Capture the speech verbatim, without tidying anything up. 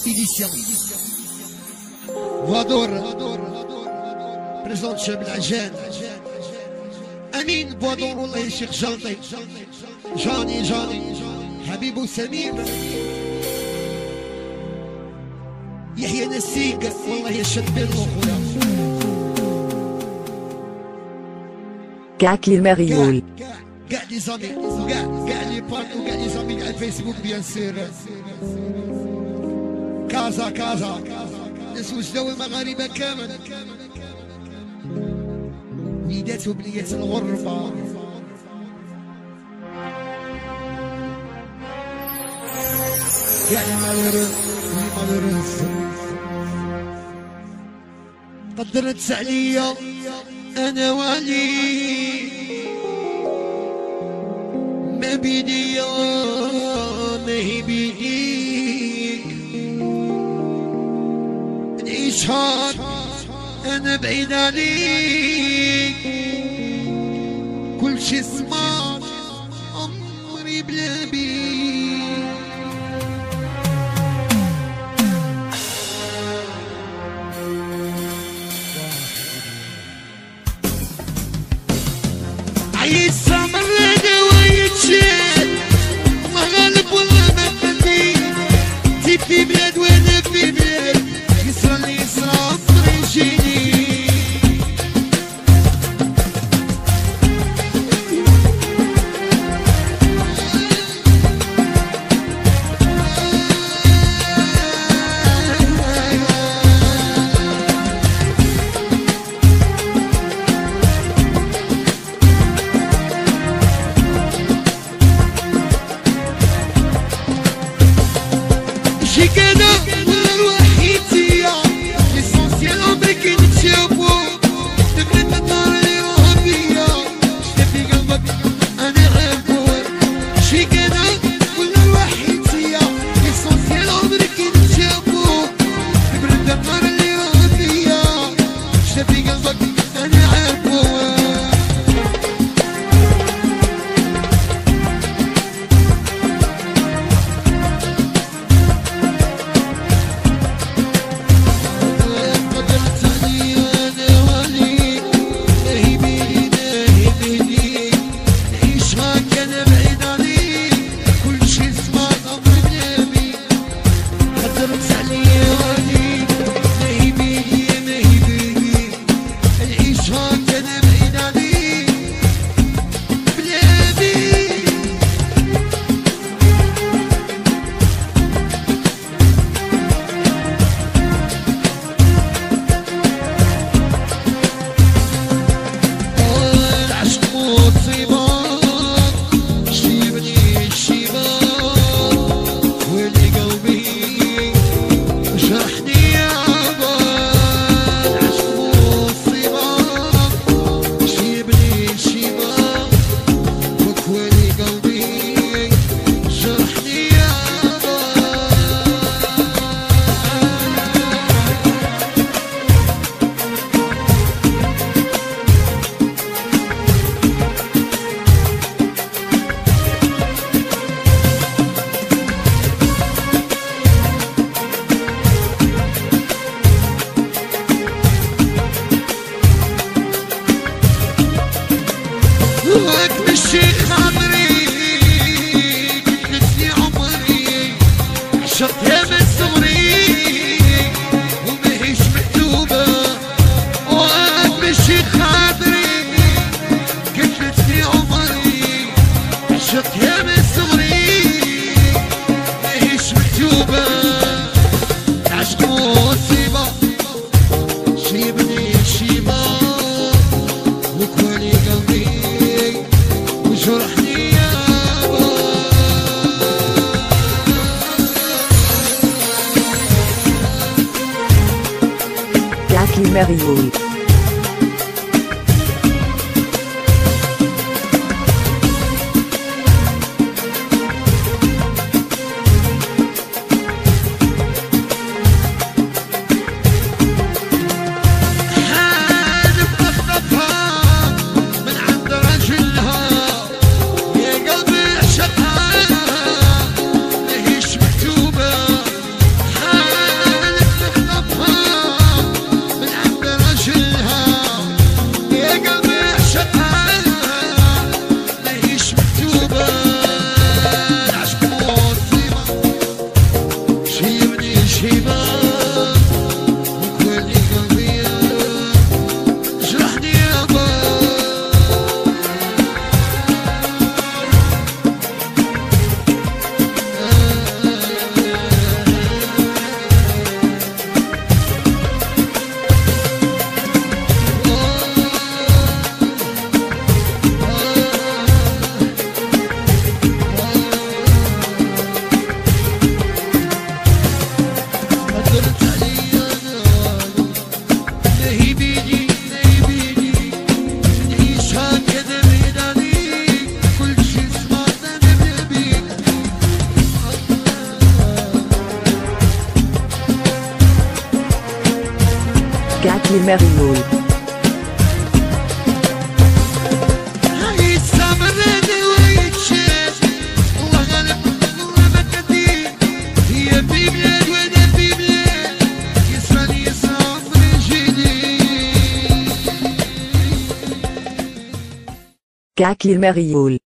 إديسيون فادور بريزونت شاب العجان أمين بوادور والله يا شيخ جانطي جاني جاني حبيبو سمير يحيى نسيق والله يا شد بيرو خويا كاع كليماريول كاع لي زامي وكاع كاع لي بارت وكاع لي زامي على الفيسبوك بيان سير كازا كازا ناس وجدوا المغاربه كامل وليدات وبنيات الغربه كاع لي مالوريز لي مالوريز قدرت عليا انا والي ما بيدي ما هي بيديك نعيش هاد انا بعيد عليك كل شي سمعت عمري بلا بيك عيش سمر ما غالب والله ما بدي تجيب في بلاد وانا في بلاد يسرى اللي يسرى عصري يجيني Marioul. عشقها ماهيش مكتوبة كعكي مريول. كعكي مريول.